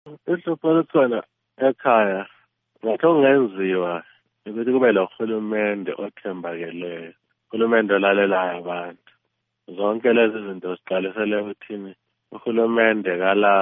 Ihlupho likhona ekhaya ngathi okungenziwa ukuthi kube lo hulumende othembakeleyo, uhulumende olalelayo abantu. Zonke lezi zinto siqalisele ukuthini uhulumende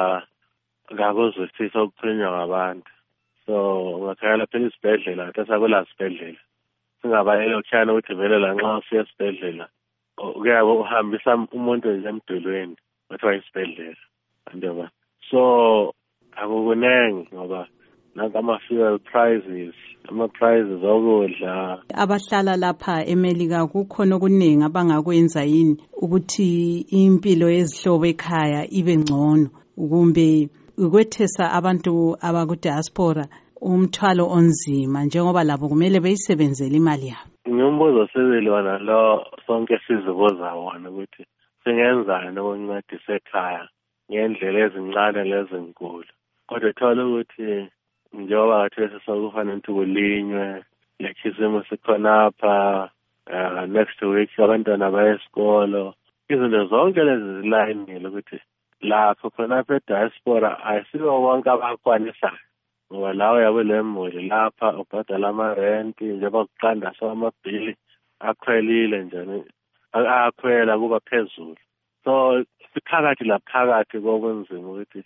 kakuzwisisa okukhulunywa ngabantu. So ungakhangela phela isibhedlela ngathi sakula sibhedlela singabalelo kushana ukuthi vele la nxa usiya esibhedlela kuyabe uhambisa umuntu nje emdulweni kuthiwa isibhedlela andoba. So akukunengi ngoba ama-fuel prices, ama-prices okudla. Abahlala lapha eMelika kukhona okuningi abangakwenza yini ukuthi impilo yezihlobo ekhaya ibe ngcono kumbe ukwethesa abantu abaku-diaspora umthwalo onzima njengoba labo kumele beyisebenzele imali yabo? Ngiyombuzo sibili wona lo sonke sizibuza wona ukuthi singenzani ukuncedisa ekhaya ngendlela ezincane lezinkulu. Kodwa thola ukuthi njengoba kathesi sokufanele ukuthi kulinywe, lekhisimo sikhonapha, next week abantwana baya esikolo. Izinto zonke lezi zilayinile ukuthi lapho khonapha e-diaspora ayisibo bonke abakwanisayo. Ngoba lawo yabe lemuli lapha ubhadala amarenti njengoba kuqanda amabhili akhwelile njani akhwela kuba phezulu. So siphakathi laphakathi kobunzima ukuthi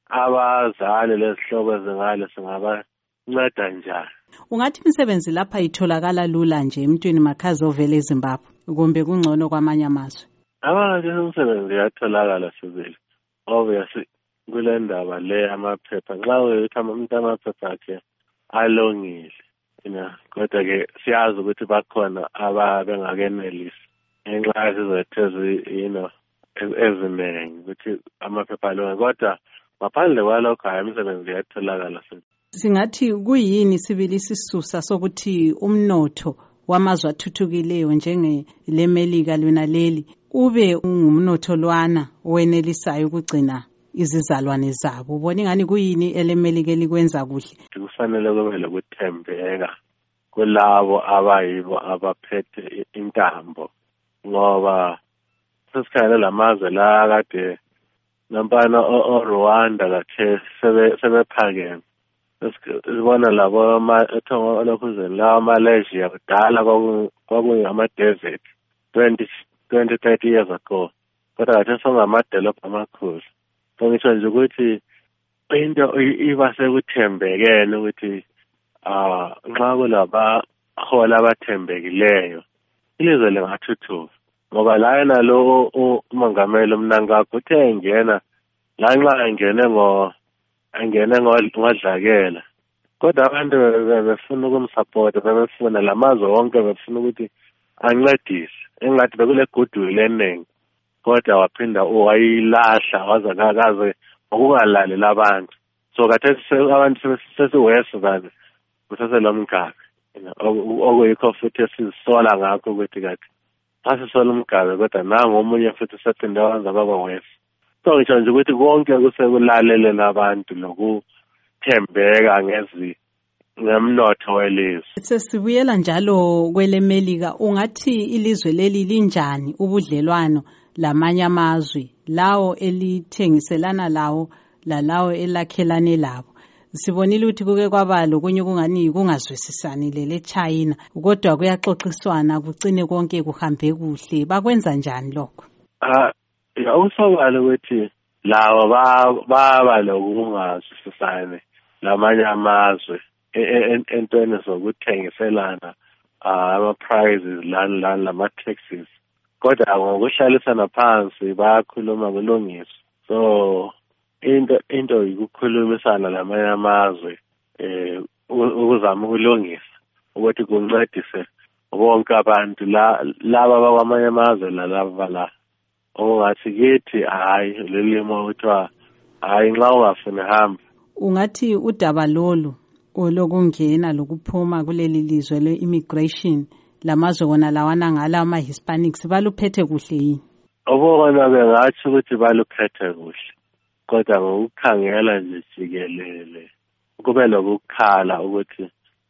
abazali lezihlobo ezingale singabanceda njani. Ungathi imisebenzi lapha itholakala lula nje emntwini makhazi ovela eZimbabwe kumbe kungcono kwamanye amazwe? Abanye imisebenzi iyatholakala sibili. Obviously kule ndaba le amaphepha nxa uyothi umuntu amaphepha akhe alongile kodwa-ke siyazi ukuthi bakhona abengakenelisi ngenxa yezizathu eziningi ukuthi amaphepha alongile, kodwa ngaphandle kwalokho hayi imisebenzi iyatholakala. Singathi kuyini sibili isisusa sokuthi umnotho wamazwe athuthukileyo njengeleMelika lona leli ube ungumnotho lwana owenelisayo ukugcina izizalwane zabo? Ubona ingani kuyini eleMelika elikwenza kuhle? Kufanele kube lokuthembeka kulabo abayibo abaphethe intambo, ngoba sesikhangele lamazwe la kade nampana o-Rwanda kade sebephakeme. Sibona labo olokhuzeni lawa Malaysia kudala kwakungama-desert 20-30 years ago, kodwa kade songamadolobha amakhulu. So ngisho nje ukuthi into iba sekuthembekeni ukuthi nxa kulabahola abathembekileyo ilizwe lingathuthuka. Ngoba la yena lo umongameli uMnangagwa uthe engena la nxa engene ngodlakela, kodwa abantu befuna ukumsupport, befuna lamazwe wonke befuna ukuthi ancedise engathi bekule goodwill eningi, kodwa waphinda wayilahla waze kakaze ngokungalaleli abantu. So kathesi abantu sesiwese bani kuseselomgabe okuyikho futhi esizisola ngakho ukuthi kathi asisola umgabe kodwa nangu omunye futhi sephinde wenza baba wese. So ngisho nje ukuthi konke kusekulalele labantu lokuthembeka ngemnotho welizwe. Sesibuyela njalo kweleMelika, ungathi ilizwe leli linjani ubudlelwano lamanye amazwe lawo elithengiselana lawo lalawo elakhelane labo? Sibonile ukuthi kuke kwaba lokunye kungani kungazwisisani leChina, kodwa kuyaxoxiswana kugcine konke kuhambe kuhle. Bakwenza njani lokho? Usobala ukuthi lawo baba lokungazwisisani lamanye amazwe entweni zokuthengiselana ama-prizes lani lama-taxes, kodwa ngokuhlalisana phansi bayakhuluma kulungiswa. So into yikukhulumisana lamanye amazwe ukuzama ukulungisa ukuthi kuncedise bonke abantu laba bakwamanye amazwe lalaba la. Ungathi kithi hayi lelimo kuthiwa hayi nxa ungafuni hamba. Ungathi udaba lolu olokungena lokuphuma kuleli lizwe le-immigration lamazwe wona lawana ngala ama-Hispanics baluphethe kuhle yini? Obona bengathi ukuthi baluphethe kuhle, kodwa ngokukhangela nje jikelele kube lokukhala ukuthi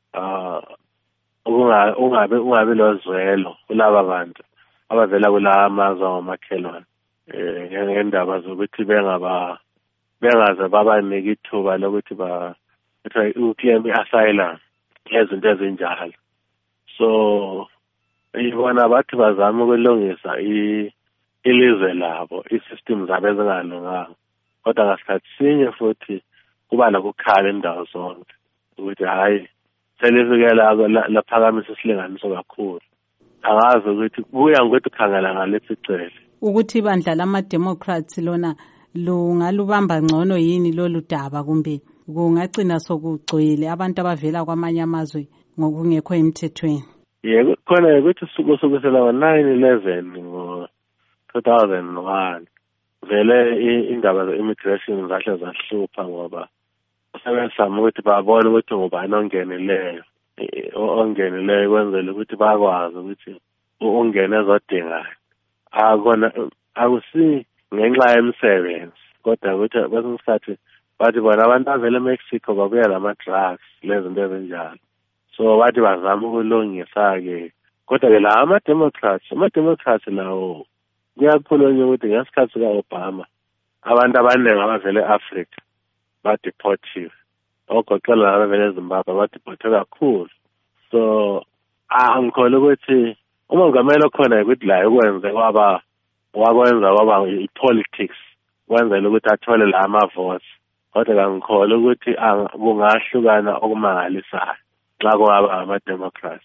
ungabe lozwelo kulaba bantu abavela kula amazwe amakhelwane ngendaba zokuthi bengaze babanike ithuba lokuthi uclaim i-asylum lezinto ezinjalo. So ibona bathi bazama ukulungisa ilizwe labo, i-system zabo ezingalunganga, kodwa ngasikhathi sinye futhi kuba lokukhala indawo zonke ukuthi hayi selifikela laphakamisa isilinganiso kakhulu. Angazi ukuthi kuya ngokuthi khangela ngalethi icele ukuthi ibandla lama-Democrats lona lungalubamba ngcono yini lolu daba, kumbe kungagcina sokugcwele abantu abavela kwamanye amazwe ngokungekho emthethweni. Yebo, khona ukuthi kusukela ngo-9/11 ngo-2001 vele indaba ze-immigration zahle zahlupha ngoba sebezama ukuthi babone ukuthi ngubani ongenileyo kwenzela ukuthi bakwazi ukuthi ungene ezodingayo. Akusi ngenxa yemisebenzi, kodwa ukuthi kwesinye isikhathi bathi bona abantu avele eMexico babuya lama-drugs lezinto ezinjalo. So bathi bazama ukulungisa-ke, kodwa-ke la ama-Democrats lawo kuyakhulunywa ukuthi ngesikhathi sika-Obama abantu abaningi abavele e-Africa badeportiwe, ogoqela abavele eZimbabwe badeportwe kakhulu. So angikholwa ukuthi umongameli okhona ukuthi la ukwenze wakwenza kwaba i-politics kwenzela ukuthi athole la ama-votes, kodwa angikholwa ukuthi kungahlukana okumangalisayo xa kungaba ama-Democrats.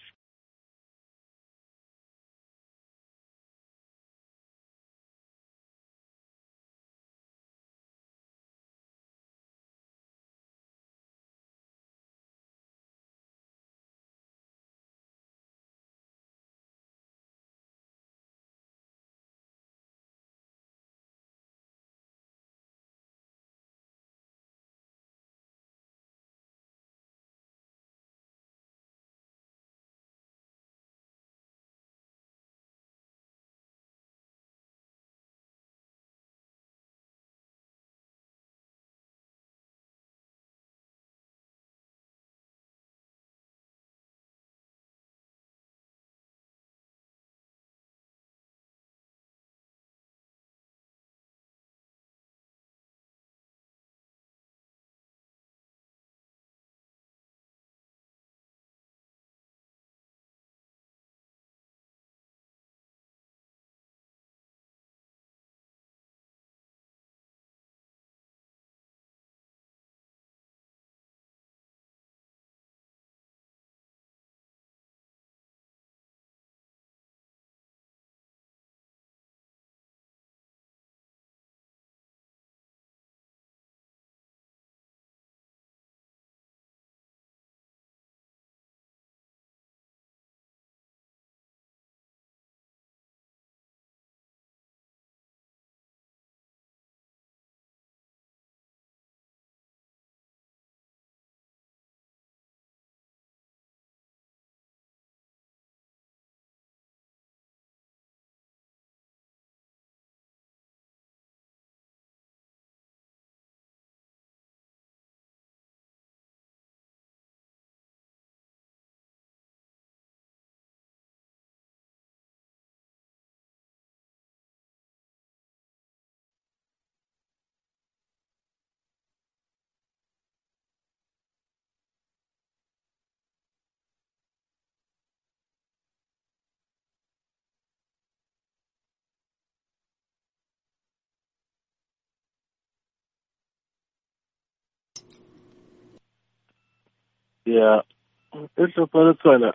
Yeah, ihlupho likhona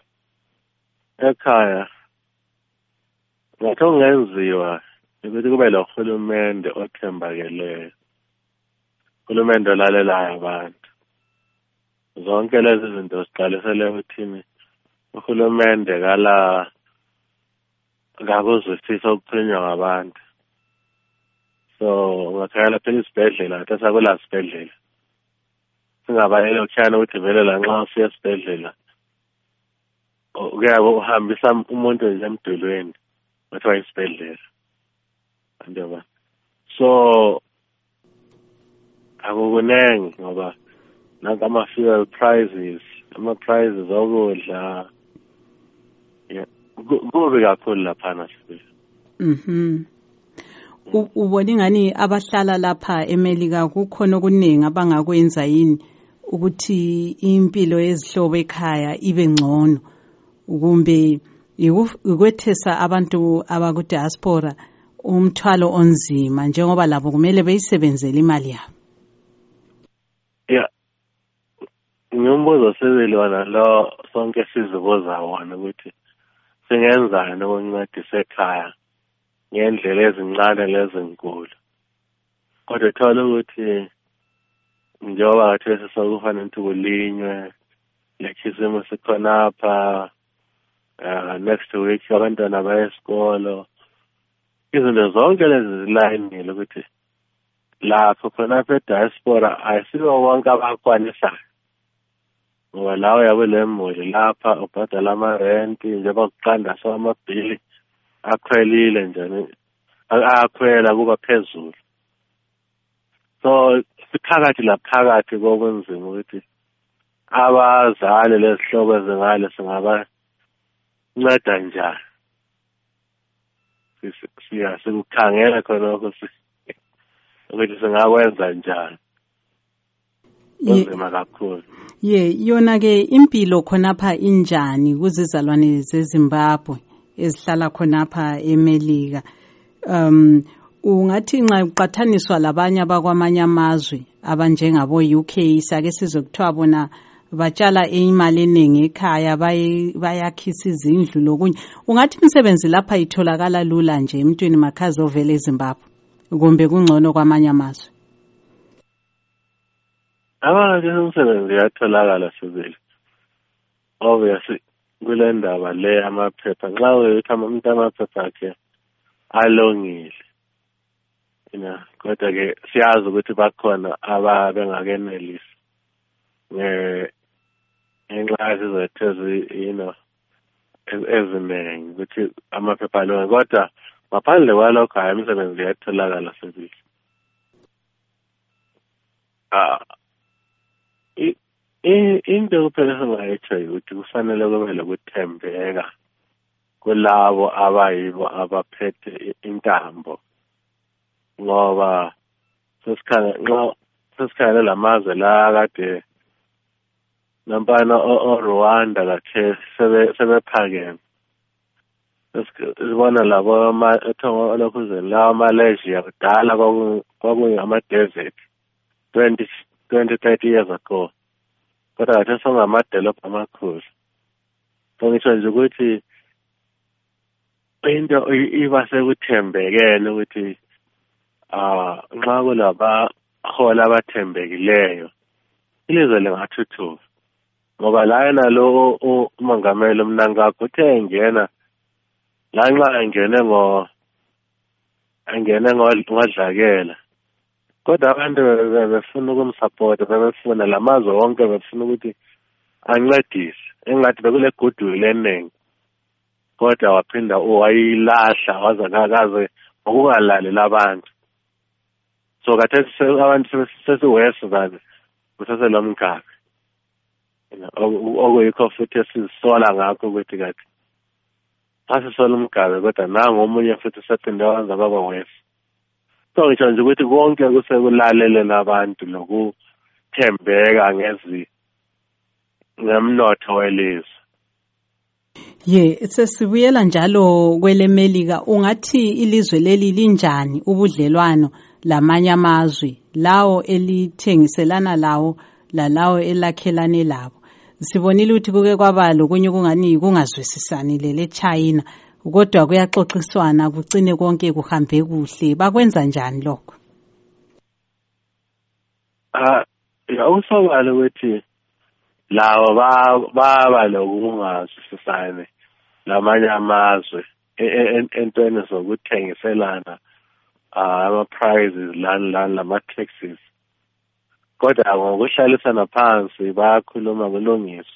ekhaya. Ngathi okungenziwa ukuthi kube lo hulumende othembakeleyo, hulumende olalelayo abantu. Zonke lezi zinto siqalisele ukuthini uhulumende akakuzwisisa okukhulunywa ngabantu. So ungakhayela phela isibhedlela ngathi sakula sibhedlela singabalele ukushayana ukuthi vele la nxa usiya esibhedlela kuyabe uhambisa umuntu nje emdulweni kuthiwa isibhedlela. Andiba so akukunengi ngoba nanka ama-fuel prices, ama-prices okudla kubi kakhulu laphana sibili. ubona ingani abahlala lapha eMelika kukhona okuningi abangakwenza yini ukuthi impilo yezihlobo ekhaya ibe ngcono kumbe ukwethesa abantu abaku diaspora umthwalo onzima njengoba labo kumele beyisebenzele imali yabo. Yeah. Ngiyombuzo sebelwana lo sonke sizibuza wona ukuthi singenzani ukuncedisa ekhaya ngendlela ezincane lezinkulu. Kodwa thola ukuthi njengoba kathi sekufanele ukuthi kulinywe lekhisimo sikhonapha next week abantwana baya esikolo. Izinto zonke lezi zilayinile ukuthi lapho khonapha e-diaspora ayisibo wonke abakwanisayo. Ngoba lawo yabelemuli lapha ubhadala amarenti njengoba kuqanda amabhili akhwelile njani akhwela kuba phezulu. So siphakathi laphakathi kobunzima ukuthi abazali lezihlobo ezingale singabanceda njani. Sikukhangela khonokho ukuthi singakwenza njani. Kunzima kakhulu. Yona ke impilo khonapha injani kuzizalwane zeZimbabwe ezihlala khonapha eMelika. Ungathi nxa uqathaniswa labanye abakwamanye amazwe abanjengabo UK sake sizokuthiwa bona batshala imali eningi ekhaya bayakhisa izindlu lokunye. Ungathi imisebenzi lapha itholakala lula nje emntwini makhazi ovela eZimbabwe kumbe kungcono kwamanye amazwe? Abanye umsebenzi yatholakala sibili. Obviously kule ndaba le amaphepha nxa uyothi umuntu amaphepha akhe alongile. Kodwa ke siyazi ukuthi bakhona ababengakenelisi. Ngenxa sizethezi eziningi ukuthi amaphepha alonge. Kodwa ngaphandle kwalokho hayi imisebenzi yatholakala sibili. Into kuphela singayitsho ukuthi kufanele kube lokuthembeka kulabo abayibo abaphethe intambo. Ngoba sesikhangela lamazwe la kade nampana o-Rwanda lakhe sebephakeme. Sibona labo ethongolokuzeni lawa Malaysia kudala kwakungama-desert 20-30 years ago. Kodwa kade songamadolobha amakhulu. So ngisho nje ukuthi into iba sekuthembekene ukuthi nxa kulabahola abathembekileyo ilizwe lingathuthuka. Ngoba la yena lo umongameli Mnangagwa uthe engena la nxa engene ngodlakela. Kodwa abantu befuna ukumsupport befuna lamazwe wonke befuna ukuthi ancedise engathi bekule goodwill eningi. Kodwa waphinda wayilahla wazakakaze ngokungalaleli abantu. So khathesi abantu sesiwese bani kusaselo mkhakha. Okuyikho futhi sisola ngakho ukuthi kathi asisola umgabe kodwa nangu omunye futhi sephinde wenza baba wese. So ngisho nje ukuthi konke kusekulalele labantu nokuthembeka ngemnotho welizwe. Sesibuyela njalo kweleMelika, ungathi ilizwe leli linjani ubudlelwano lamanye amazwe lawo elithengiselana lawo elakhelane labo? Sibonile ukuthi kuke kwaba lokunye kungani kungazwisisani leChina, kodwa kuyaxoxiswana kugcine konke kuhambe kuhle. Bakwenza njani lokho? Usobala ukuthi lawo baba lokungazwisisani lamanye amazwe entweni zokuthengiselana ama-prizes lani lama-taxes. Kodwa ngokuhlalisana phansi bayakhuluma kulungiswa.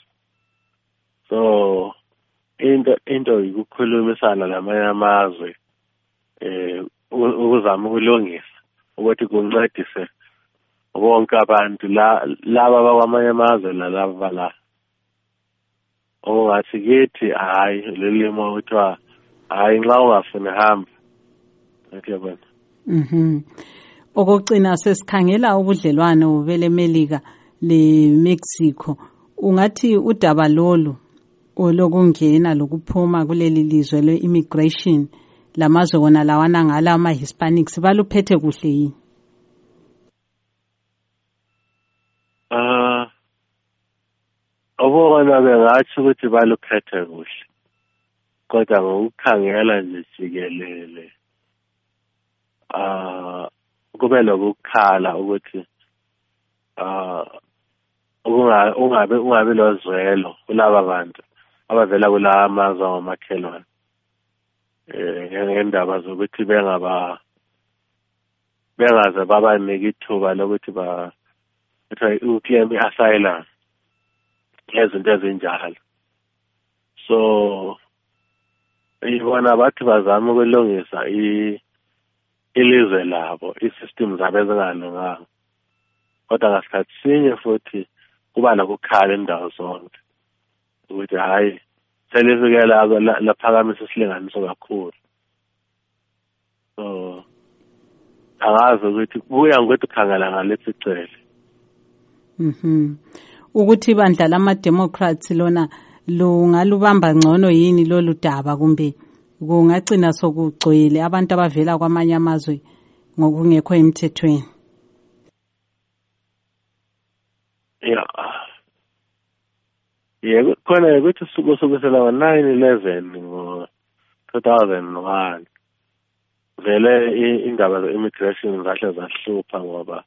So into ukukhulumisana lamanye amazwe ukuzama ukulungisa ukuthi kuncedise bonke abantu laba bakwamanye amazwe nalaba la. Ongathi kithi hayi lelimo kuthiwa hayi nxa ungafuni hamba. Ngiyabona. Okugcina sesikhangela ubudlelwano beleMelika leMexico. Ungathi udaba lolu olokungena lokuphuma kuleli lizwe le-immigration lamazwe wona lawana ngala ama-Hispanics baluphethe kuhle yini? Obona bengathi ukuthi baluphethe kuhle. Kodwa ngokukhangela nje jikelele kube lokukhala ukuthi ungabe lozwelo kulaba bantu abavela kula amazwe ngamakhelwane ngendaba zokuthi bengaze babanike ithuba lokuthi uclaim asylum ezinto ezinjalo. So ibona bathi bazama ukulungisa ilizwe labo, i-system zabo ezingalunganga. Kodwa ngasikhathi sinye futhi kuba lokukhala indawo zonke ukuthi hayi selifikela laphakamisa isilinganiso kakhulu. So angazi ukuthi kuya ngokuthi ukhangela ngalethi cele. Ukuthi ibandla lama-Democrats lona lungalubamba ngcono yini lolu daba, kumbe kungagcina sokugcwele abantu abavela kwamanye amazwe ngokungekho emthethweni? Khona ukuthi kusukela ngo-9/11 ngo-2001 vele indaba ze-immigration zahle zahlupha ngoba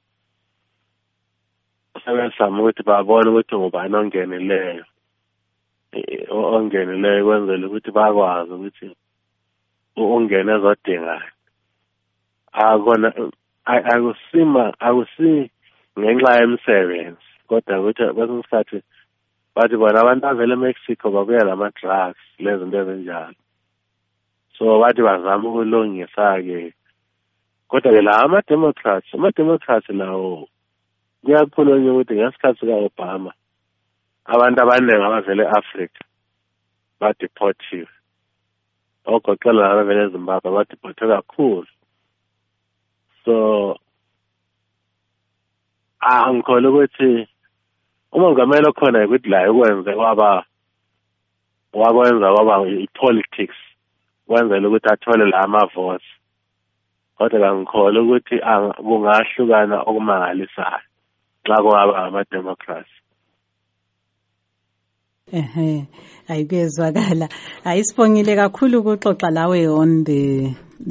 sebezama ukuthi babone ukuthi ngubani ongenileyo kwenzela ukuthi bakwazi ukuthi ungene ezodingana. Akusi ngenxa yemsebenzi, kodwa ukuthi kwesinye isikhathi bathi bona abantu avela eMexico babuya lama-drugs lezinto ezinjalo. So bathi bazama ukulungisa-ke. Kodwa-ke la ama-Democrats lawo kuyakhulunywa ukuthi ngesikhathi sika-Obama abantu abaningi abavela e-Africa badeportiwe. Ogoqela abavela eZimbabwe badeportwe kakhulu. So angikholwa ukuthi umongameli okhona ukuthi la wakwenza kwaba i-politics kwenzela ukuthi athole la ama-votes. Kodwa angikholwa ukuthi kungahlukana okumangalisayo xa kungaba ama-Democrats. Ayikuzwakala. Ayisibongile kakhulu ukuxoxa lawe on the